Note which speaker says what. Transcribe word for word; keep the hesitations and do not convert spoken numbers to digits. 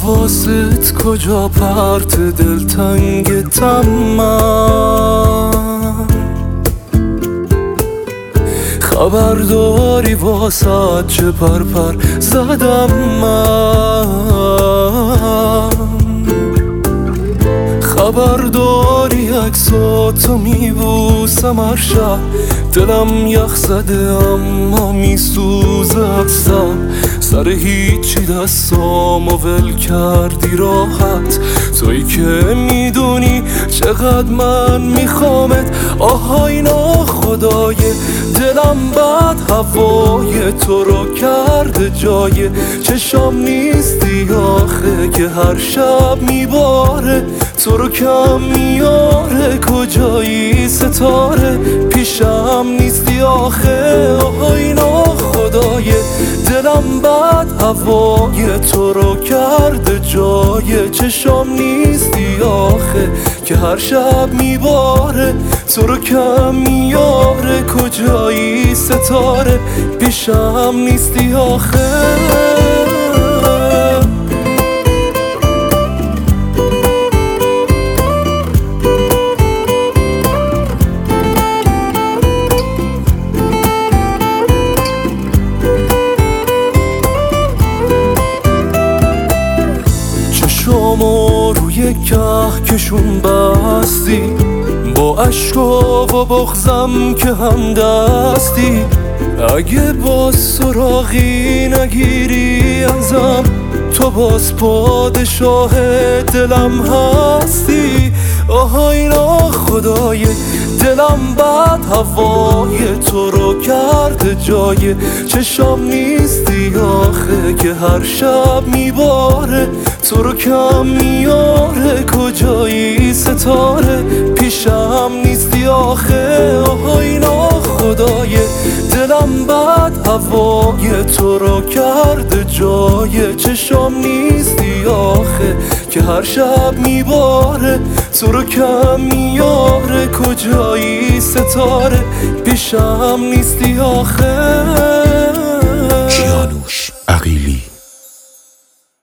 Speaker 1: حواست کجا پرت دلتنگتم من؟ خبرداری واسه چه پرپر زدم من؟ خبرداری عکساتو میبوسم هر شب، دلم یخ زده اما میسوزه عکسم. سر هیچی دستامو ول کردی راحت، تویی که میدونی چقدر من میخوامت. آهای ناخدای دلم بد هوای تو رو کرده جای چشام نیستی آخه، که هر شب میباره تو رو کم میاره. کجایی ستاره پیشم نیستی آخه. آهای ناخدای دلم بد هوای تو رو کرده جای چشام نیستی آخه، که هر شب میباره تو رو کم میاره. کجایی ستاره پیشم نیستی آخه. شما روی کهکشون بستی، با عشقا و بغضم که هم دستی. اگه باز سراغی نگیری ازم، تو باز پادشاه دلم هستی. آهای ناخدای دلم بد هوای تو رو کرده جای چشام نیستی آخه، که هر شب میباره تو رو کم میاره. کجایی ستاره پیشم نیستی آخه. آهای ناخدای دلم بد هوای تو رو کرده جای چشام نیستی آخه، که هر شب میباره تو رو کم میاره. کجایی ستاره پیشم نیستی آخه.
Speaker 2: کیانوش عقیلی